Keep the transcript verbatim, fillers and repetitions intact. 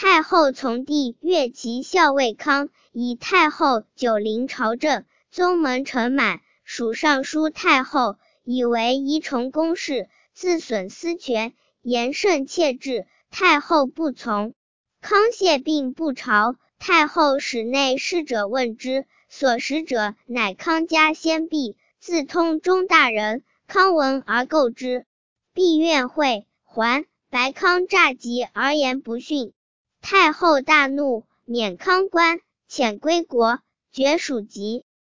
太后从弟越其校尉康，以太后九龄朝政，宗门承满，属尚书太后，以为宜崇公事，自损私权，言甚切制，太后不从。康谢病不朝，太后使内侍者问之，所识者乃康家先婢，自通中大人。康闻而购之，必怨讳，还。白康诈疾而言不逊，太后大怒，免康官，遣归国，绝属籍。